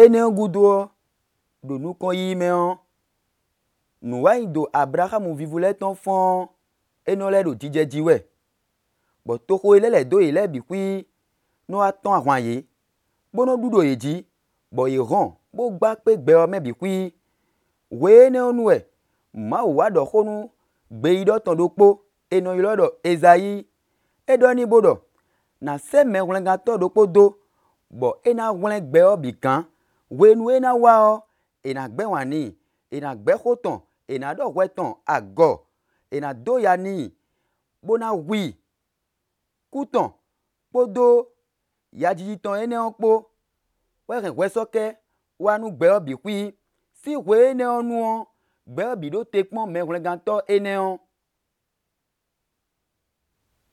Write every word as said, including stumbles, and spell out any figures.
ene gudo do nu kon yi me on nu wa do Abraham vivu le ton fon eno le do jije jiwe bo to ko ile le do ile bi kwi no aton ahwan ye bo no dudo ye ji bo ye ron bo gba pe gbe o me bi kwi we ne onu e ma wa do khonu gbe yi do ton do po eno yi lo do Ezayi e do ni bodo na se me wlen ga to do podo bo ena wlen gbe o bi kan we nu ena wa o ena gbe wan ni ena gbe khoton ena do weton ago ena do ya ni bona wi kuton podo ya jiji ton ene on po we ren we soke wa nu gbe o bi kwi si we ene onu on gbe o bi do te pon me wlen ga to ene on